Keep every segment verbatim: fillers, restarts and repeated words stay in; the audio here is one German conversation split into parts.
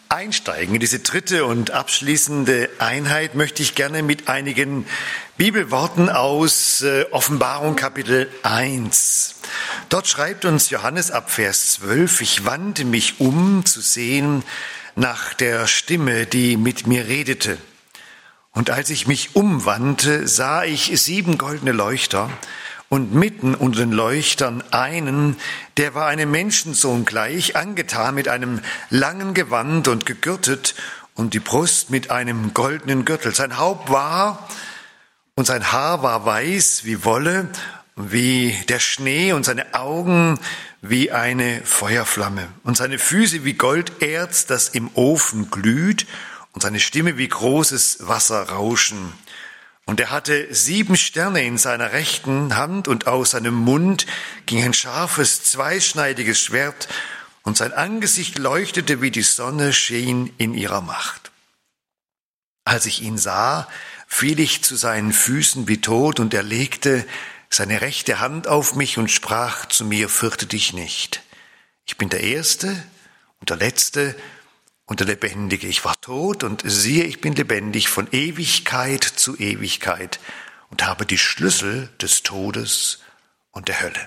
einsteigen in diese dritte und abschließende Einheit, möchte ich gerne mit einigen Bibelworten aus äh, Offenbarung Kapitel eins. Dort schreibt uns Johannes ab Vers zwölf, ich wandte mich um zu sehen nach der Stimme, die mit mir redete. Und als ich mich umwandte, sah ich sieben goldene Leuchter und mitten unter den Leuchtern einen, der war einem Menschensohn gleich, angetan mit einem langen Gewand und gegürtet um die Brust mit einem goldenen Gürtel. Sein Haupt war und sein Haar war weiß wie Wolle, wie der Schnee und seine Augen wie eine Feuerflamme und seine Füße wie Golderz, das im Ofen glüht und seine Stimme wie großes Wasserrauschen. Und er hatte sieben Sterne in seiner rechten Hand und aus seinem Mund ging ein scharfes, zweischneidiges Schwert und sein Angesicht leuchtete wie die Sonne, schien in ihrer Macht. Als ich ihn sah, fiel ich zu seinen Füßen wie tot und er legte seine rechte Hand auf mich und sprach zu mir, fürchte dich nicht. Ich bin der Erste und der Letzte und der Lebendige. Ich war tot und siehe, ich bin lebendig von Ewigkeit zu Ewigkeit und habe die Schlüssel des Todes und der Hölle.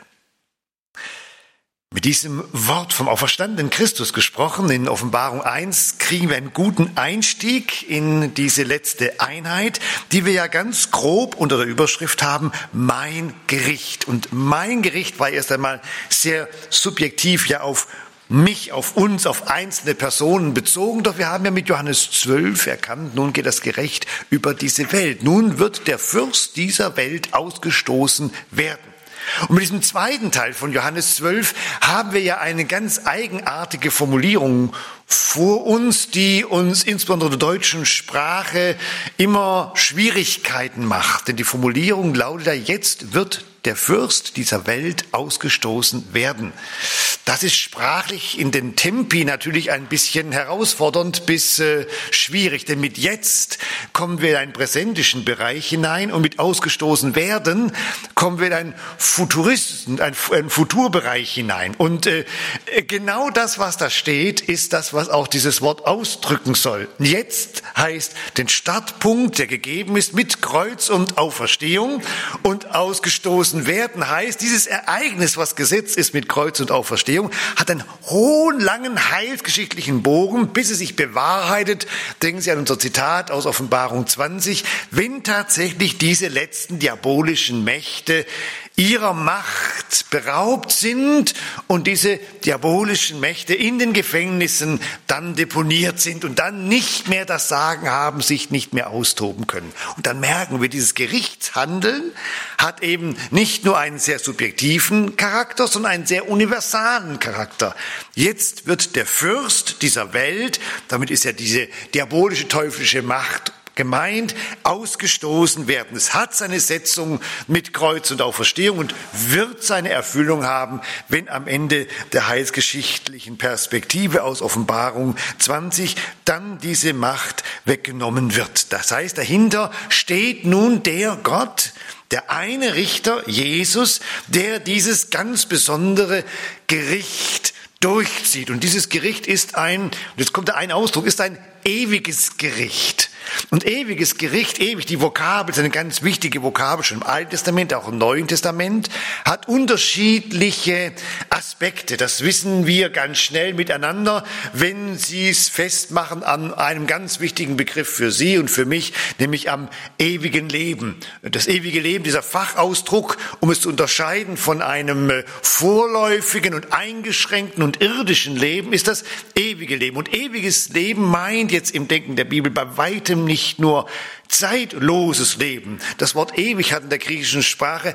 Mit diesem Wort vom auferstandenen Christus gesprochen, in Offenbarung eins, kriegen wir einen guten Einstieg in diese letzte Einheit, die wir ja ganz grob unter der Überschrift haben, mein Gericht. Und mein Gericht war erst einmal sehr subjektiv ja auf mich, auf uns, auf einzelne Personen bezogen. Doch wir haben ja mit Johannes zwölf erkannt, nun geht das Gericht über diese Welt. Nun wird der Fürst dieser Welt ausgestoßen werden. Und mit diesem zweiten Teil von Johannes zwölf haben wir ja eine ganz eigenartige Formulierung vor uns, die uns insbesondere in der deutschen Sprache immer Schwierigkeiten macht. Denn die Formulierung lautet ja, jetzt wird der Fürst dieser Welt ausgestoßen werden. Das ist sprachlich in den Tempi natürlich ein bisschen herausfordernd bis äh, schwierig, denn mit jetzt kommen wir in einen präsentischen Bereich hinein und mit ausgestoßen werden kommen wir in einen Futuristen, einen, einen Futurbereich hinein. Und äh, genau das, was da steht, ist das, was auch dieses Wort ausdrücken soll. Jetzt heißt den Startpunkt, der gegeben ist mit Kreuz und Auferstehung, und ausgestoßen werden heißt, dieses Ereignis, was gesetzt ist mit Kreuz und Auferstehung, hat einen hohen, langen heilsgeschichtlichen Bogen, bis es sich bewahrheitet. Denken Sie an unser Zitat aus Offenbarung zwanzig, wenn tatsächlich diese letzten diabolischen Mächte ihrer Macht beraubt sind und diese diabolischen Mächte in den Gefängnissen dann deponiert sind und dann nicht mehr das Sagen haben, sich nicht mehr austoben können. Und dann merken wir, dieses Gerichtshandeln hat eben nicht nur einen sehr subjektiven Charakter, sondern einen sehr universalen Charakter. Jetzt wird der Fürst dieser Welt, damit ist ja diese diabolische, teuflische Macht gemeint, ausgestoßen werden. Es hat seine Setzung mit Kreuz und Auferstehung und wird seine Erfüllung haben, wenn am Ende der heilsgeschichtlichen Perspektive aus Offenbarung zwanzig dann diese Macht weggenommen wird. Das heißt, dahinter steht nun der Gott, der eine Richter, Jesus, der dieses ganz besondere Gericht durchzieht. Und dieses Gericht ist ein, und jetzt kommt der ein Ausdruck, ist ein ewiges Gericht. Und ewiges Gericht, ewig, die Vokabel ist eine ganz wichtige Vokabel, schon im Alten Testament, auch im Neuen Testament, hat unterschiedliche Aspekte. Das wissen wir ganz schnell miteinander, wenn Sie es festmachen an einem ganz wichtigen Begriff für Sie und für mich, nämlich am ewigen Leben. Das ewige Leben, dieser Fachausdruck, um es zu unterscheiden von einem vorläufigen und eingeschränkten und irdischen Leben, ist das ewige Leben. Und ewiges Leben meint jetzt im Denken der Bibel bei weitem nicht nur zeitloses Leben. Das Wort ewig hat in der griechischen Sprache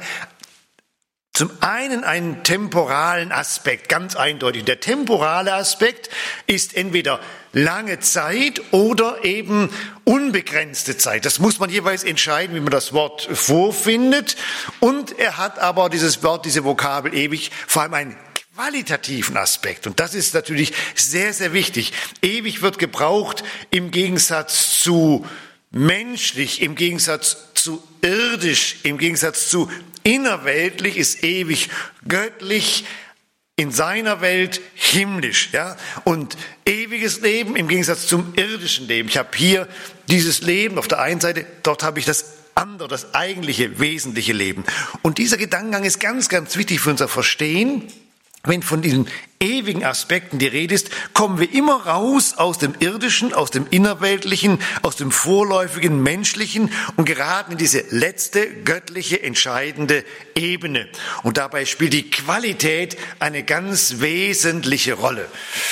zum einen einen temporalen Aspekt, ganz eindeutig. Der temporale Aspekt ist entweder lange Zeit oder eben unbegrenzte Zeit. Das muss man jeweils entscheiden, wie man das Wort vorfindet. Und er hat aber dieses Wort, diese Vokabel ewig, vor allem einen qualitativen Aspekt. Und das ist natürlich sehr, sehr wichtig. Ewig wird gebraucht im Gegensatz zu menschlich, im Gegensatz zu irdisch, im Gegensatz zu innerweltlich ist ewig göttlich, in seiner Welt himmlisch, ja, und ewiges Leben im Gegensatz zum irdischen Leben. Ich habe hier dieses Leben auf der einen Seite, dort habe ich das andere, das eigentliche, wesentliche Leben. Und dieser Gedankengang ist ganz, ganz wichtig für unser Verstehen. Wenn von diesen ewigen Aspekten die Rede ist, kommen wir immer raus aus dem Irdischen, aus dem Innerweltlichen, aus dem vorläufigen Menschlichen und geraten in diese letzte, göttliche, entscheidende Ebene. Und dabei spielt die Qualität eine ganz wesentliche Rolle.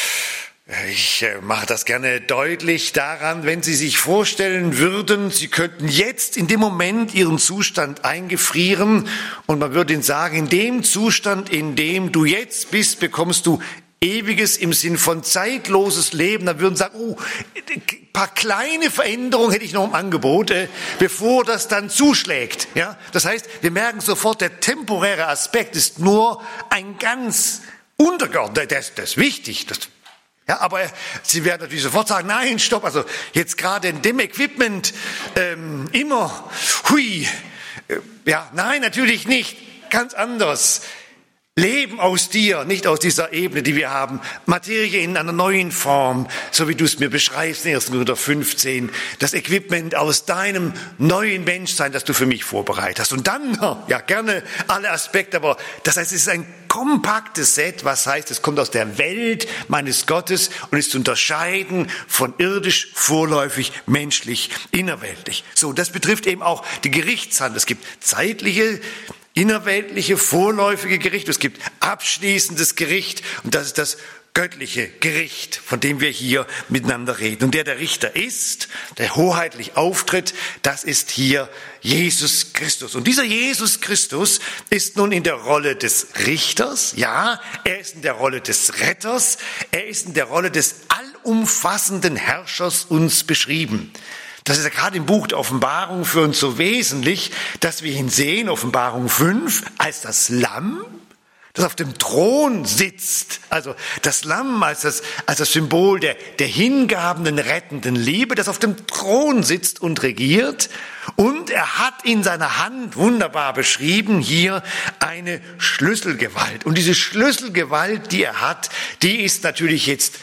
Ich mache das gerne deutlich daran, wenn Sie sich vorstellen würden, Sie könnten jetzt in dem Moment Ihren Zustand eingefrieren und man würde Ihnen sagen, in dem Zustand, in dem du jetzt bist, bekommst du ewiges im Sinn von zeitloses Leben. Dann würden Sie sagen, oh, ein paar kleine Veränderungen hätte ich noch im Angebot, äh, bevor das dann zuschlägt. Ja, das heißt, wir merken sofort, der temporäre Aspekt ist nur ein ganz untergeordneter, das, das ist wichtig, das Ja, aber Sie werden natürlich sofort sagen, nein, stopp, also jetzt gerade in dem Equipment ähm, immer, hui, äh, ja, nein, natürlich nicht, ganz anders. Leben aus dir, nicht aus dieser Ebene, die wir haben. Materie in einer neuen Form, so wie du es mir beschreibst in ersten Korinther fünfzehn. Das Equipment aus deinem neuen Menschsein, das du für mich vorbereitet hast. Und dann, ja, gerne alle Aspekte, aber das heißt, es ist ein kompaktes Set, was heißt, es kommt aus der Welt meines Gottes und ist zu unterscheiden von irdisch, vorläufig, menschlich, innerweltlich. So, das betrifft eben auch die Gerichtshandlung. Es gibt zeitliche, innerweltliche, vorläufige Gericht, es gibt abschließendes Gericht und das ist das göttliche Gericht, von dem wir hier miteinander reden. Und der der Richter ist, der hoheitlich auftritt, das ist hier Jesus Christus. Und dieser Jesus Christus ist nun in der Rolle des Richters, ja, er ist in der Rolle des Retters, er ist in der Rolle des allumfassenden Herrschers uns beschrieben. Das ist ja gerade im Buch der Offenbarung für uns so wesentlich, dass wir ihn sehen, Offenbarung fünf, als das Lamm, das auf dem Thron sitzt. Also das Lamm als das, als das Symbol der, der hingabenden, rettenden Liebe, das auf dem Thron sitzt und regiert. Und er hat in seiner Hand, wunderbar beschrieben, hier eine Schlüsselgewalt. Und diese Schlüsselgewalt, die er hat, die ist natürlich jetzt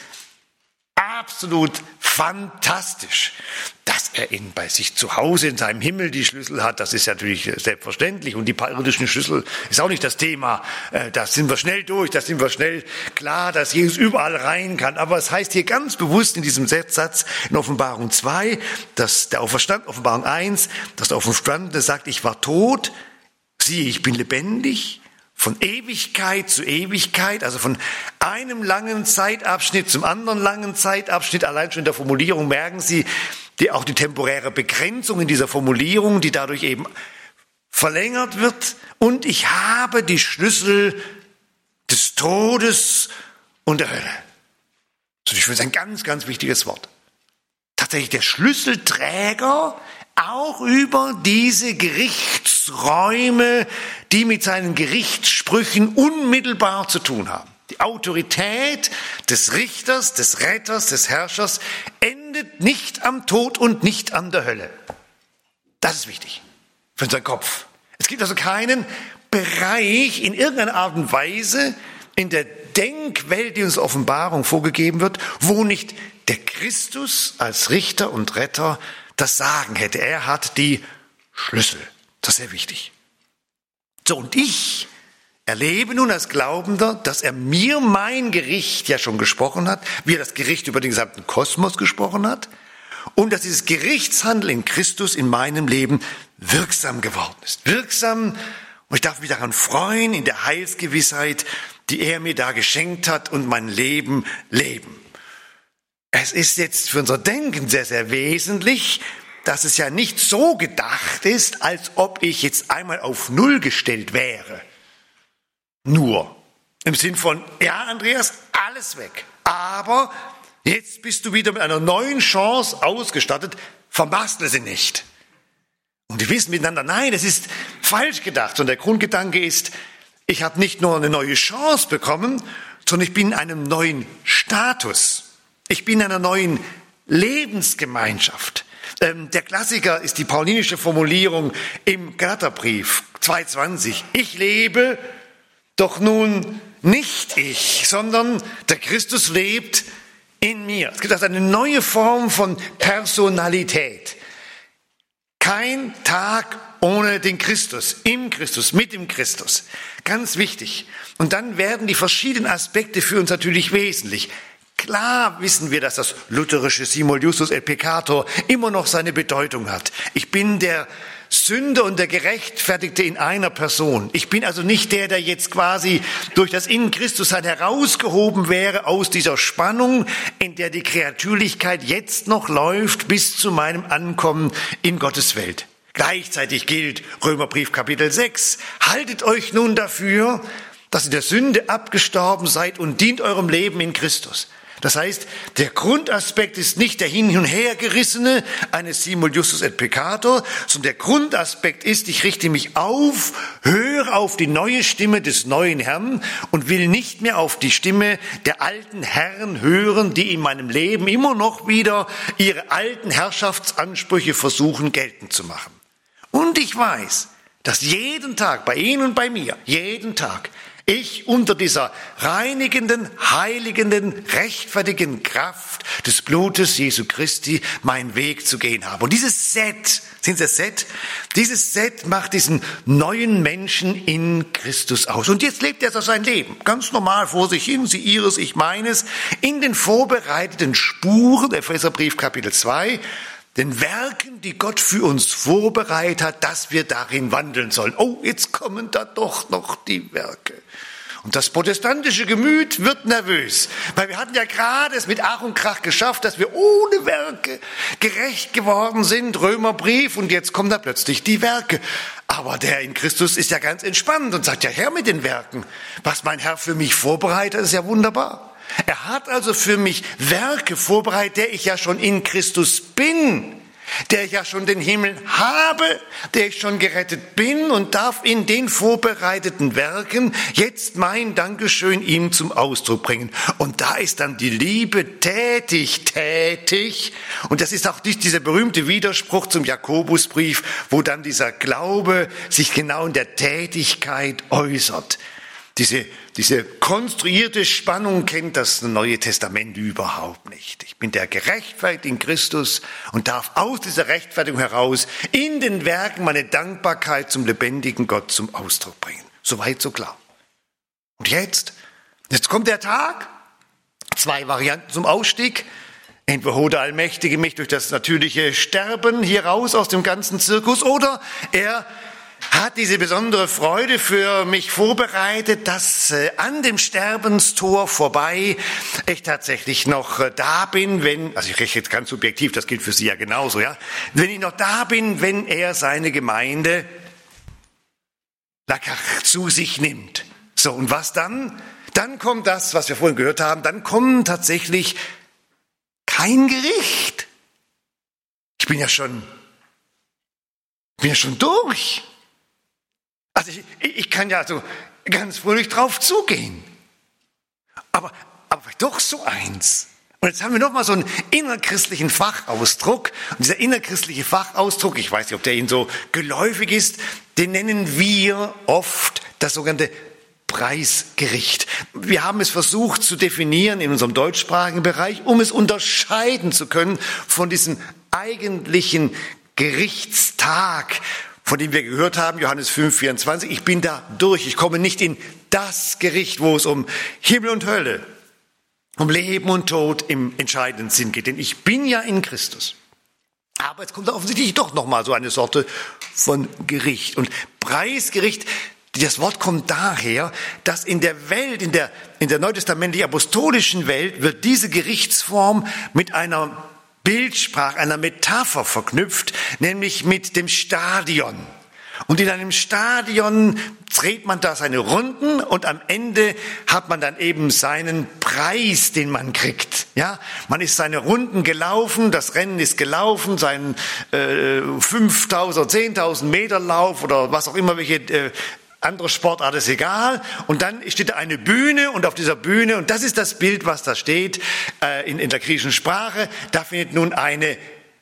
absolut fantastisch. Dass er in, bei sich zu Hause in seinem Himmel die Schlüssel hat, das ist natürlich selbstverständlich. Und die paar irdischen Schlüssel ist auch nicht das Thema. Da sind wir schnell durch, da sind wir schnell klar, dass Jesus überall rein kann. Aber es heißt hier ganz bewusst in diesem Satz in Offenbarung zwei, dass der Auferstand, Offenbarung eins, dass der Auferstandene sagt, ich war tot, siehe, ich bin lebendig. Von Ewigkeit zu Ewigkeit, also von einem langen Zeitabschnitt zum anderen langen Zeitabschnitt, allein schon in der Formulierung merken Sie, die, auch die temporäre Begrenzung in dieser Formulierung, die dadurch eben verlängert wird. Und ich habe die Schlüssel des Todes und der Hölle. Das ist ein ganz, ganz wichtiges Wort. Tatsächlich der Schlüsselträger auch über diese Gerichtsräume, die mit seinen Gerichtssprüchen unmittelbar zu tun haben. Die Autorität des Richters, des Retters, des Herrschers endet nicht am Tod und nicht an der Hölle. Das ist wichtig für unseren Kopf. Es gibt also keinen Bereich in irgendeiner Art und Weise in der Denkwelt, die uns Offenbarung vorgegeben wird, wo nicht der Christus als Richter und Retter das Sagen hätte. Er hat die Schlüssel. Das ist sehr wichtig. So, und ich erlebe nun als Glaubender, dass er mir mein Gericht ja schon gesprochen hat, wie er das Gericht über den gesamten Kosmos gesprochen hat, und dass dieses Gerichtshandeln in Christus in meinem Leben wirksam geworden ist. Wirksam, und ich darf mich daran freuen, in der Heilsgewissheit, die er mir da geschenkt hat und mein Leben leben. Es ist jetzt für unser Denken sehr, sehr wesentlich, dass es ja nicht so gedacht ist, als ob ich jetzt einmal auf Null gestellt wäre. Nur. Im Sinn von, ja, Andreas, alles weg. Aber jetzt bist du wieder mit einer neuen Chance ausgestattet, vermastle sie nicht. Und die wissen miteinander, nein, das ist falsch gedacht. Und der Grundgedanke ist, ich habe nicht nur eine neue Chance bekommen, sondern ich bin in einem neuen Status. Ich bin in einer neuen Lebensgemeinschaft. Ähm, der Klassiker ist die paulinische Formulierung im Galaterbrief zwei zwanzig. Ich lebe, doch nun nicht ich, sondern der Christus lebt in mir. Es gibt also eine neue Form von Personalität. Kein Tag ohne den Christus, im Christus, mit dem Christus. Ganz wichtig. Und dann werden die verschiedenen Aspekte für uns natürlich wesentlich. Klar wissen wir, dass das lutherische Simul Justus et Peccator immer noch seine Bedeutung hat. Ich bin der Sünder und der Gerechtfertigte in einer Person. Ich bin also nicht der, der jetzt quasi durch das in Christus sein herausgehoben wäre aus dieser Spannung, in der die Kreatürlichkeit jetzt noch läuft bis zu meinem Ankommen in Gottes Welt. Gleichzeitig gilt Römerbrief Kapitel sechs. Haltet euch nun dafür, dass ihr der Sünde abgestorben seid und dient eurem Leben in Christus. Das heißt, der Grundaspekt ist nicht der hin und her gerissene eines Simul Justus et Peccator, sondern der Grundaspekt ist, ich richte mich auf, höre auf die neue Stimme des neuen Herrn und will nicht mehr auf die Stimme der alten Herren hören, die in meinem Leben immer noch wieder ihre alten Herrschaftsansprüche versuchen geltend zu machen. Und ich weiß, dass jeden Tag, bei Ihnen und bei mir, jeden Tag, ich unter dieser reinigenden, heiligenden, rechtfertigen Kraft des Blutes Jesu Christi meinen Weg zu gehen habe. Und dieses Set, sind Sie das Set? Dieses Set macht diesen neuen Menschen in Christus aus. Und jetzt lebt er so sein Leben, ganz normal vor sich hin, Sie Ihres, ich meines, in den vorbereiteten Spuren, Epheserbrief Kapitel zwei, den Werken, die Gott für uns vorbereitet hat, dass wir darin wandeln sollen. Oh, jetzt kommen da doch noch die Werke. Und das protestantische Gemüt wird nervös, weil wir hatten ja gerade es mit Ach und Krach geschafft, dass wir ohne Werke gerecht geworden sind, Römerbrief, und jetzt kommen da plötzlich die Werke. Aber der in Christus ist ja ganz entspannt und sagt, ja, her mit den Werken. Was mein Herr für mich vorbereitet, ist ja wunderbar. Er hat also für mich Werke vorbereitet, der ich ja schon in Christus bin, der ich ja schon den Himmel habe, der ich schon gerettet bin und darf in den vorbereiteten Werken jetzt mein Dankeschön ihm zum Ausdruck bringen. Und da ist dann die Liebe tätig, tätig. Und das ist auch nicht dieser berühmte Widerspruch zum Jakobusbrief, wo dann dieser Glaube sich genau in der Tätigkeit äußert. Diese, diese konstruierte Spannung kennt das Neue Testament überhaupt nicht. Ich bin der gerechtfertigt in Christus und darf aus dieser Rechtfertigung heraus in den Werken meine Dankbarkeit zum lebendigen Gott zum Ausdruck bringen. Soweit, so klar. Und jetzt? Jetzt kommt der Tag. Zwei Varianten zum Ausstieg. Entweder holt der Allmächtige mich durch das natürliche Sterben hier raus aus dem ganzen Zirkus, oder er hat diese besondere Freude für mich vorbereitet, dass äh, an dem Sterbenstor vorbei ich tatsächlich noch äh, da bin, wenn, also ich rechne jetzt ganz subjektiv, das gilt für Sie ja genauso, ja, wenn ich noch da bin, wenn er seine Gemeinde zu sich nimmt. So, und was dann? Dann kommt das, was wir vorhin gehört haben, dann kommt tatsächlich kein Gericht. Ich bin ja schon, bin ja schon durch. Also ich, ich kann ja so ganz fröhlich drauf zugehen. Aber, aber doch so eins. Und jetzt haben wir nochmal so einen innerchristlichen Fachausdruck. Und dieser innerchristliche Fachausdruck, ich weiß nicht, ob der Ihnen so geläufig ist, den nennen wir oft das sogenannte Preisgericht. Wir haben es versucht zu definieren in unserem deutschsprachigen Bereich, um es unterscheiden zu können von diesem eigentlichen Gerichtstag, von dem wir gehört haben, Johannes fünf, vierundzwanzig, ich bin da durch, ich komme nicht in das Gericht, wo es um Himmel und Hölle, um Leben und Tod im entscheidenden Sinn geht, denn ich bin ja in Christus. Aber jetzt kommt da offensichtlich doch nochmal so eine Sorte von Gericht. Und Preisgericht, das Wort kommt daher, dass in der Welt, in der, in der neutestamentlich apostolischen Welt, wird diese Gerichtsform mit einer Bildsprache, einer Metapher verknüpft, nämlich mit dem Stadion. Und in einem Stadion dreht man da seine Runden und am Ende hat man dann eben seinen Preis, den man kriegt. Ja, man ist seine Runden gelaufen, das Rennen ist gelaufen, sein äh, fünftausend, zehntausend Meter Lauf oder was auch immer, welche äh, andere Sportart ist egal. Und dann steht da eine Bühne und auf dieser Bühne, und das ist das Bild, was da steht äh, in, in der griechischen Sprache, da findet nun eine,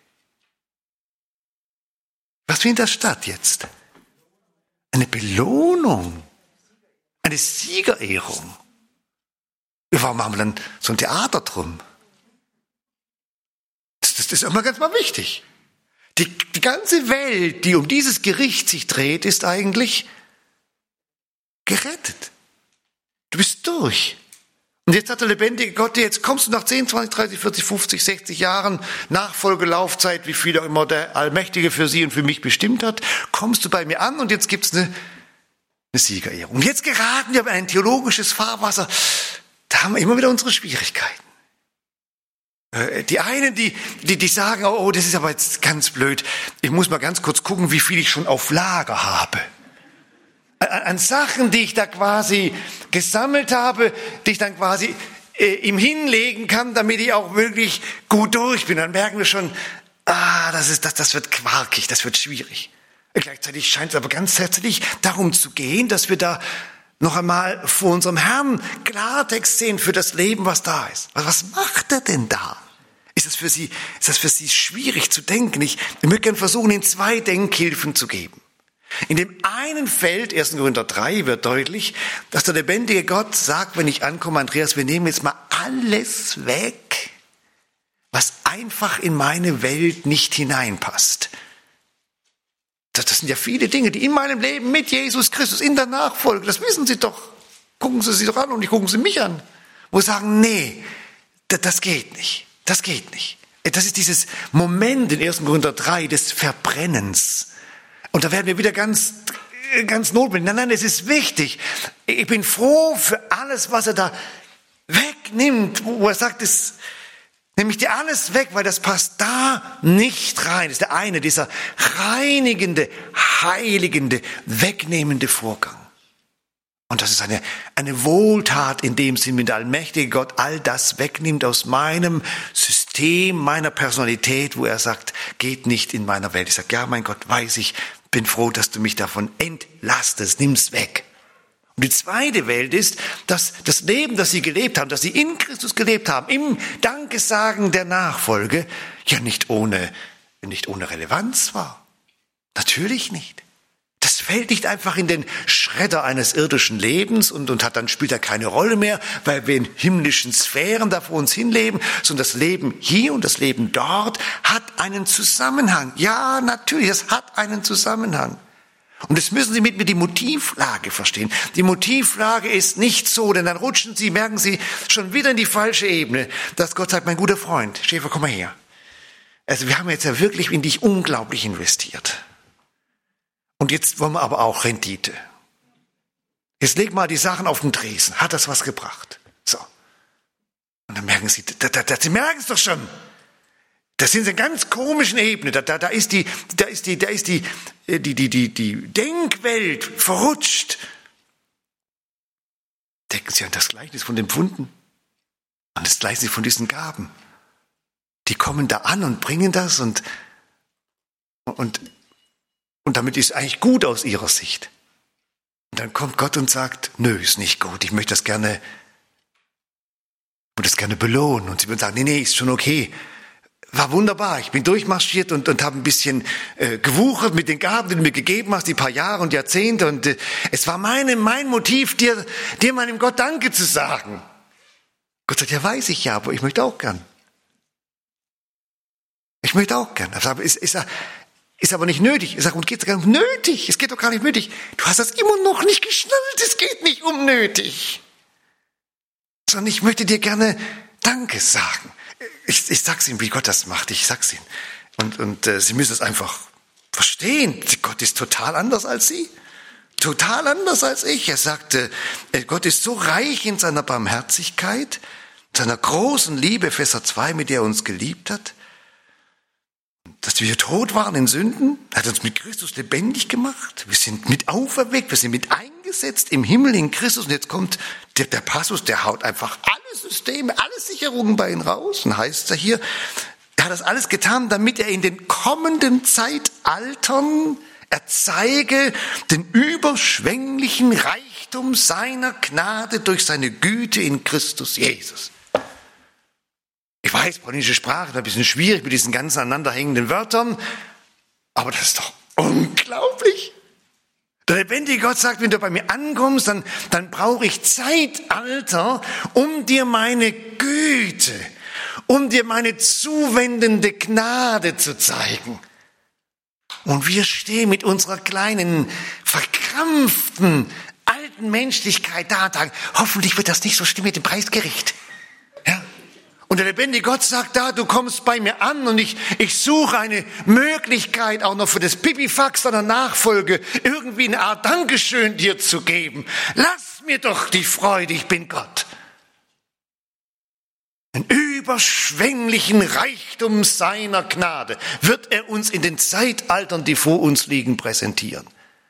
was findet da statt jetzt? Eine Belohnung, eine Siegerehrung. Warum machen wir dann so ein Theater drum? Das, das ist immer ganz mal wichtig. Die, die ganze Welt, die um dieses Gericht sich dreht, ist eigentlich gerettet. Du bist durch. Und jetzt hat der lebendige Gott, jetzt kommst du nach zehn, zwanzig, dreißig, vierzig, fünfzig, sechzig Jahren Nachfolgelaufzeit, wie viel auch immer der Allmächtige für sie und für mich bestimmt hat, kommst du bei mir an und jetzt gibt's eine, eine Siegerehrung. Und jetzt geraten wir in ein theologisches Fahrwasser, da haben wir immer wieder unsere Schwierigkeiten. Die einen, die, die, die sagen, oh, oh, das ist aber jetzt ganz blöd. Ich muss mal ganz kurz gucken, wie viel ich schon auf Lager habe. An, an Sachen, die ich da quasi gesammelt habe, die ich dann quasi äh, ihm hinlegen kann, damit ich auch wirklich gut durch bin. Dann merken wir schon, ah, das ist, das, das wird quarkig, das wird schwierig. Gleichzeitig scheint es aber ganz herzlich darum zu gehen, dass wir da noch einmal vor unserem Herrn Klartext sehen für das Leben, was da ist. Was macht er denn da? Ist das für Sie, ist das für Sie schwierig zu denken? Ich, ich möchte gerne versuchen, Ihnen zwei Denkhilfen zu geben. In dem einen Feld, erster Korinther drei, wird deutlich, dass der lebendige Gott sagt, wenn ich ankomme, Andreas, wir nehmen jetzt mal alles weg, was einfach in meine Welt nicht hineinpasst. Das, das sind ja viele Dinge, die in meinem Leben mit Jesus Christus, in der Nachfolge, das wissen Sie doch. Gucken Sie sich doch an und gucken Sie mich an. Wo Sie sagen, nee, das, das geht nicht. Das geht nicht. Das ist dieses Moment in erster Korinther drei des Verbrennens. Und da werden wir wieder ganz, ganz notwendig. Nein, nein, es ist wichtig. Ich bin froh für alles, was er da wegnimmt, wo er sagt, es nehme ich dir alles weg, weil das passt da nicht rein. Das ist der eine, dieser reinigende, heiligende, wegnehmende Vorgang. Und das ist eine, eine Wohltat in dem Sinn, wenn der allmächtige Gott all das wegnimmt aus meinem System, meiner Personalität, wo er sagt, geht nicht in meiner Welt. Ich sage, ja, mein Gott, weiß ich, bin froh, dass du mich davon entlastest, nimm's weg. Und die zweite Welt ist, dass das Leben, das sie gelebt haben, das sie in Christus gelebt haben, im Dankesagen der Nachfolge, ja nicht ohne, nicht ohne Relevanz war. Natürlich nicht. Das fällt nicht einfach in den Schredder eines irdischen Lebens und, und hat dann spielt er keine Rolle mehr, weil wir in himmlischen Sphären da vor uns hinleben, sondern das Leben hier und das Leben dort hat einen Zusammenhang. Ja, natürlich, es hat einen Zusammenhang. Und das müssen Sie mit mir die Motivlage verstehen. Die Motivlage ist nicht so, denn dann rutschen Sie, merken Sie, schon wieder in die falsche Ebene, dass Gott sagt, mein guter Freund, Schäfer, komm mal her. Also wir haben jetzt ja wirklich in dich unglaublich investiert. Und jetzt wollen wir aber auch Rendite. Jetzt leg mal die Sachen auf den Tresen. Hat das was gebracht? So. Und dann merken Sie, da, da, da, Sie merken es doch schon. Das sind so ganz komischen Ebenen. Da, da, da ist die, da ist die, da ist die, die, die, die, die Denkwelt verrutscht. Denken Sie an das Gleichnis von den Pfunden, an das Gleichnis von diesen Gaben. Die kommen da an und bringen das und und und damit ist eigentlich gut aus ihrer Sicht. Und dann kommt Gott und sagt, nö, ist nicht gut. Ich möchte das gerne, ich würde das gerne belohnen. Und sie würden sagen, nee, nee, ist schon okay. War wunderbar. Ich bin durchmarschiert und, und habe ein bisschen äh, gewuchert mit den Gaben, die du mir gegeben hast, die paar Jahre und Jahrzehnte. Und äh, es war meine, mein Motiv, dir, dir meinem Gott Danke zu sagen. Gott sagt, ja, weiß ich ja, aber ich möchte auch gern. Ich möchte auch gern. Aber ist, ist, ist aber nicht nötig. Ich sage, und geht es gar nicht um nötig? Es geht doch gar nicht nötig. Du hast das immer noch nicht geschnallt. Es geht nicht um nötig. Sondern ich möchte dir gerne Danke sagen. Ich, ich sag's Ihnen, wie Gott das macht. Ich sag's Ihnen. Und, und äh, Sie müssen es einfach verstehen. Gott ist total anders als Sie. Total anders als ich. Er sagte, äh, Gott ist so reich in seiner Barmherzigkeit, seiner großen Liebe, Epheser zwei, mit der er uns geliebt hat, dass wir tot waren in Sünden. Er hat uns mit Christus lebendig gemacht. Wir sind mit auferweckt. Wir sind mit eingesetzt im Himmel in Christus. Und jetzt kommt der, der Passus, der haut einfach alle Systeme, alle Sicherungen bei ihm raus. Und heißt er hier, er hat das alles getan, damit er in den kommenden Zeitaltern er zeige den überschwänglichen Reichtum seiner Gnade durch seine Güte in Christus Jesus. Ich weiß, polnische Sprache ist ein bisschen schwierig mit diesen ganzen aneinanderhängenden Wörtern, aber das ist doch unglaublich. Der lebendige Gott sagt, wenn du bei mir ankommst, dann, dann brauche ich Zeitalter, um dir meine Güte, um dir meine zuwendende Gnade zu zeigen. Und wir stehen mit unserer kleinen, verkrampften, alten Menschlichkeit da und sagen, hoffentlich wird das nicht so schlimm mit dem Preisgericht. Ja? Und der lebendige Gott sagt da, du kommst bei mir an und ich, ich suche eine Möglichkeit auch noch für das Pipifax deiner Nachfolge, irgendwie eine Art Dankeschön dir zu geben. Lass mir doch die Freude, ich bin Gott. Den überschwänglichen Reichtum seiner Gnade wird er uns in den Zeitaltern, die vor uns liegen, präsentieren.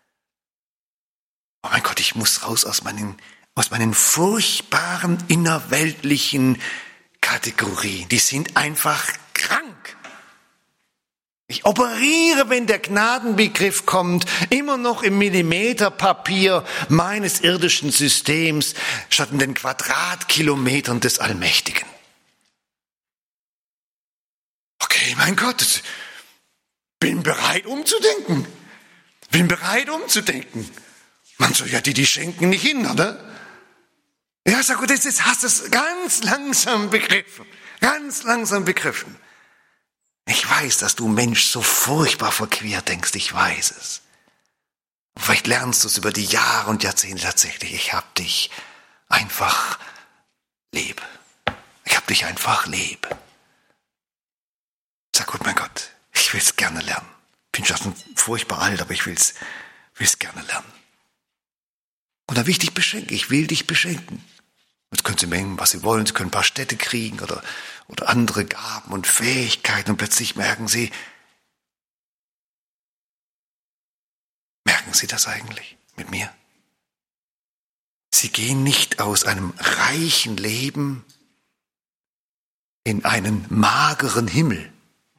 Oh mein Gott, ich muss raus aus meinen, aus meinen furchtbaren innerweltlichen Kategorien. Die sind einfach krank. Ich operiere, wenn der Gnadenbegriff kommt, immer noch im Millimeterpapier meines irdischen Systems statt in den Quadratkilometern des Allmächtigen. Okay, mein Gott, bin bereit umzudenken. Bin bereit umzudenken. Man soll ja die, die schenken, nicht hindern, ne? Ja, sag gut, jetzt hast du es ganz langsam begriffen. Ganz langsam begriffen. Ich weiß, dass du Mensch so furchtbar verquer denkst, ich weiß es. Vielleicht lernst du es über die Jahre und Jahrzehnte tatsächlich. Ich hab dich einfach lieb. Ich hab dich einfach lieb. Sag gut, mein Gott, ich will es gerne lernen. Bin schon furchtbar alt, aber ich will es will's gerne lernen. Und dann will ich dich beschenken. Ich will dich beschenken. Jetzt können Sie mengen, was Sie wollen. Sie können ein paar Städte kriegen oder, oder andere Gaben und Fähigkeiten. Und plötzlich merken Sie, merken Sie das eigentlich mit mir? Sie gehen nicht aus einem reichen Leben in einen mageren Himmel,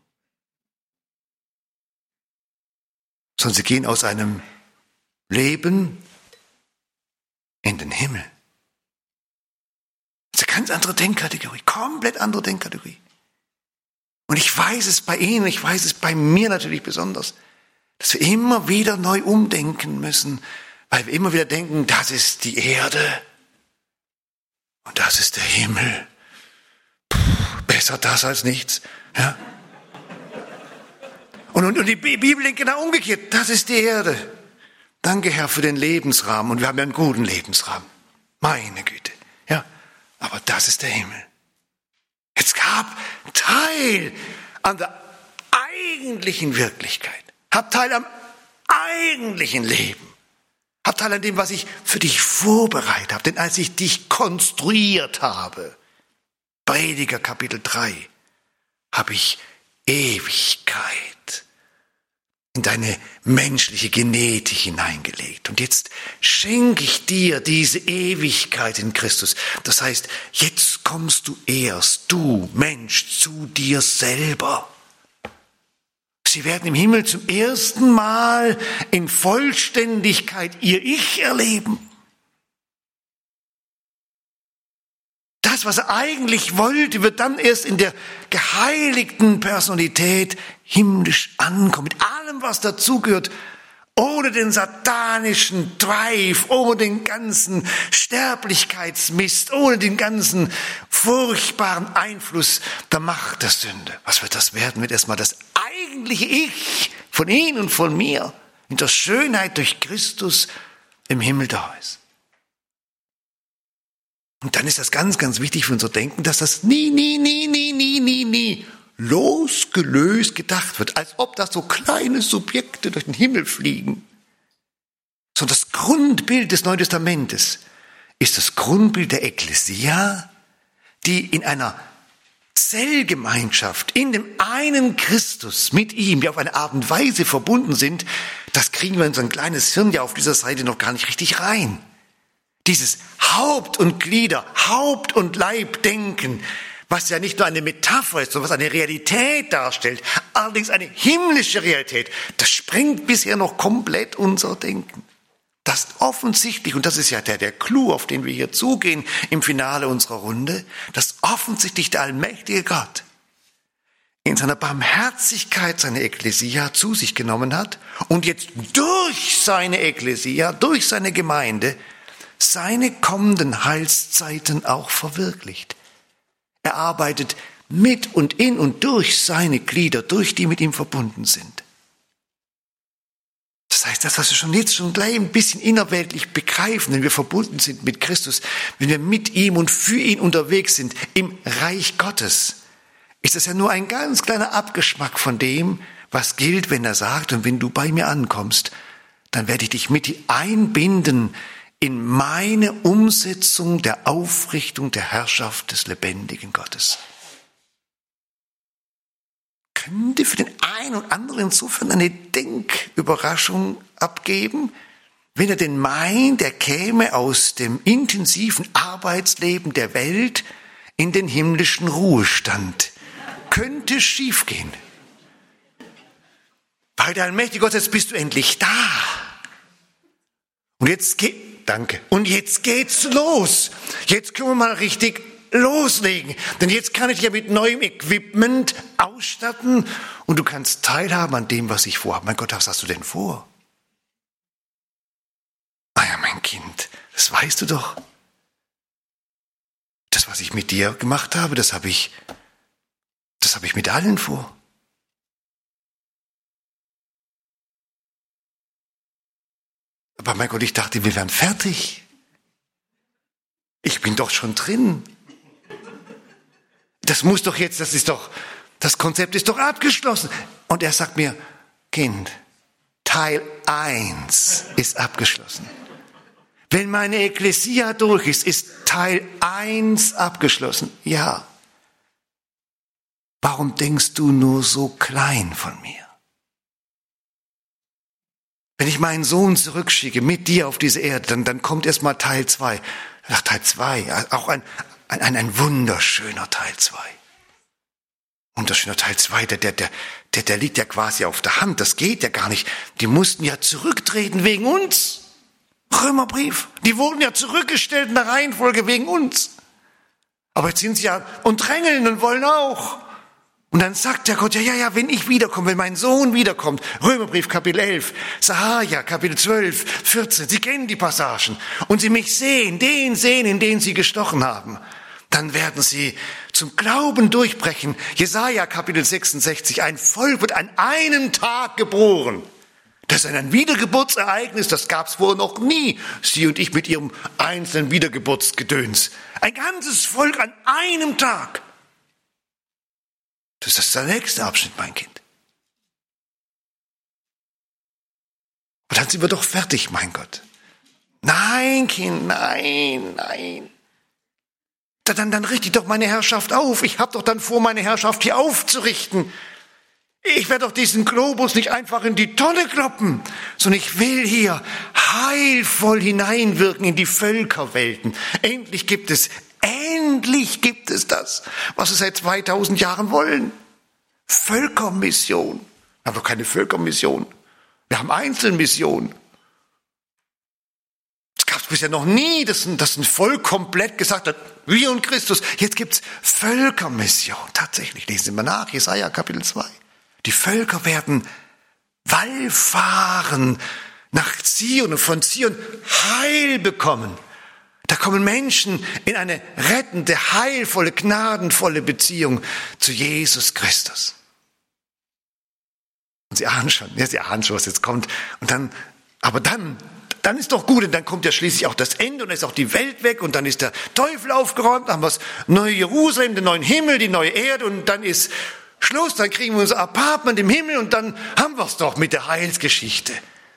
sondern Sie gehen aus einem Leben in den Himmel. Das ist eine ganz andere Denkkategorie, komplett andere Denkkategorie. Und ich weiß es bei Ihnen, ich weiß es bei mir natürlich besonders, dass wir immer wieder neu umdenken müssen, weil wir immer wieder denken, das ist die Erde und das ist der Himmel. Puh, besser das als nichts. Ja? Und, und, und die Bibel denkt genau umgekehrt, das ist die Erde. Danke, Herr, für den Lebensrahmen. Und wir haben ja einen guten Lebensrahmen. Meine Güte. Ja, aber das ist der Himmel. Jetzt gab Teil an der eigentlichen Wirklichkeit. Hab Teil am eigentlichen Leben. Hab Teil an dem, was ich für dich vorbereitet habe. Denn als ich dich konstruiert habe, Prediger Kapitel drei, habe ich Ewigkeit in deine menschliche Genetik hineingelegt. Und jetzt schenke ich dir diese Ewigkeit in Christus. Das heißt, jetzt kommst du erst, du Mensch, zu dir selber. Sie werden im Himmel zum ersten Mal in Vollständigkeit ihr Ich erleben. Das, was er eigentlich wollte, wird dann erst in der geheiligten Personalität himmlisch ankommen. Mit allem, was dazugehört, ohne den satanischen Drive, ohne den ganzen Sterblichkeitsmist, ohne den ganzen furchtbaren Einfluss der Macht der Sünde. Was wird das werden? Wird erstmal das eigentliche Ich von Ihnen und von mir in der Schönheit durch Christus im Himmel da ist. Und dann ist das ganz, ganz wichtig für unser Denken, dass das nie, nie, nie, nie, nie, nie, nie losgelöst gedacht wird, als ob das so kleine Subjekte durch den Himmel fliegen. Sondern das Grundbild des Neuen Testamentes ist das Grundbild der Ekklesia, die in einer Zellgemeinschaft, in dem einen Christus mit ihm, die auf eine Art und Weise verbunden sind, das kriegen wir in so ein kleines Hirn ja auf dieser Seite noch gar nicht richtig rein. Dieses Haupt und Glieder, Haupt und Leib denken, was ja nicht nur eine Metapher ist, sondern was eine Realität darstellt, allerdings eine himmlische Realität, das sprengt bisher noch komplett unser Denken. Das ist offensichtlich, und das ist ja der, der Clou, auf den wir hier zugehen im Finale unserer Runde, dass offensichtlich der allmächtige Gott in seiner Barmherzigkeit seine Ekklesia zu sich genommen hat und jetzt durch seine Ekklesia, durch seine Gemeinde, seine kommenden Heilszeiten auch verwirklicht. Er arbeitet mit und in und durch seine Glieder, durch die mit ihm verbunden sind. Das heißt, das, was wir schon jetzt schon gleich ein bisschen innerweltlich begreifen, wenn wir verbunden sind mit Christus, wenn wir mit ihm und für ihn unterwegs sind im Reich Gottes, ist das ja nur ein ganz kleiner Abgeschmack von dem, was gilt, wenn er sagt, und wenn du bei mir ankommst, dann werde ich dich mit einbinden in meine Umsetzung der Aufrichtung der Herrschaft des lebendigen Gottes. Könnte für den einen und anderen insofern eine Denküberraschung abgeben, wenn er denn meint, er käme aus dem intensiven Arbeitsleben der Welt in den himmlischen Ruhestand. Könnte schiefgehen. Weil der allmächtige Gott, jetzt bist du endlich da. Und jetzt geht, danke, und jetzt geht's los. Jetzt können wir mal richtig loslegen. Denn jetzt kann ich dich ja mit neuem Equipment ausstatten und du kannst teilhaben an dem, was ich vorhabe. Mein Gott, was hast du denn vor? Ah ja, mein Kind, das weißt du doch. Das, was ich mit dir gemacht habe, das habe ich, das habe ich mit allen vor. Aber mein Gott, ich dachte, wir wären fertig. Ich bin doch schon drin. Das muss doch jetzt, das ist doch, das Konzept ist doch abgeschlossen. Und er sagt mir, Kind, Teil eins ist abgeschlossen. Wenn meine Ekklesia durch ist, ist Teil eins abgeschlossen. Ja. Warum denkst du nur so klein von mir? Wenn ich meinen Sohn zurückschicke mit dir auf diese Erde, dann, dann kommt erst mal Teil zwei. Ach, Teil zwei, auch ein, ein, ein wunderschöner Teil zwei. Wunderschöner Teil zwei, der, der, der, der, der liegt ja quasi auf der Hand, das geht ja gar nicht. Die mussten ja zurücktreten wegen uns. Römerbrief, die wurden ja zurückgestellt in der Reihenfolge wegen uns. Aber jetzt sind sie ja und drängeln und wollen auch. Und dann sagt der Gott, ja, ja, ja, wenn ich wiederkomme, wenn mein Sohn wiederkommt, Römerbrief Kapitel elf, Sahaja Kapitel zwölf, vierzehn, Sie kennen die Passagen, und Sie mich sehen, den sehen, in den Sie gestochen haben, dann werden Sie zum Glauben durchbrechen. Jesaja Kapitel sechsundsechzig, ein Volk wird an einem Tag geboren. Das ist ein Wiedergeburtsereignis, das gab es vorher noch nie. Sie und ich mit ihrem einzelnen Wiedergeburtsgedöns. Ein ganzes Volk an einem Tag. Das ist der nächste Abschnitt, mein Kind. Und dann sind wir doch fertig, mein Gott. Nein, Kind, nein, nein. Dann, dann richte ich doch meine Herrschaft auf. Ich habe doch dann vor, meine Herrschaft hier aufzurichten. Ich werde doch diesen Globus nicht einfach in die Tonne kloppen, sondern ich will hier heilvoll hineinwirken in die Völkerwelten. Endlich gibt es Endlich gibt es das, was wir seit zweitausend Jahren wollen. Völkermission. Wir haben doch keine Völkermission. Wir haben Einzelmissionen. Es gab es bisher noch nie, dass ein, dass ein Volk komplett gesagt hat, wir und Christus. Jetzt gibt es Völkermission. Tatsächlich, lesen Sie mal nach, Jesaja Kapitel zwei. Die Völker werden wallfahren nach Zion und von Zion Heil bekommen. Da kommen Menschen in eine rettende, heilvolle, gnadenvolle Beziehung zu Jesus Christus. Und Sie ahnen schon, ja, Sie ahnen schon, was jetzt kommt. Und dann, aber dann, dann ist doch gut, und dann kommt ja schließlich auch das Ende und dann ist auch die Welt weg und dann ist der Teufel aufgeräumt, dann haben wir das neue Jerusalem, den neuen Himmel, die neue Erde und dann ist Schluss, dann kriegen wir unser Apartment im Himmel und dann haben wir es doch mit der Heilsgeschichte.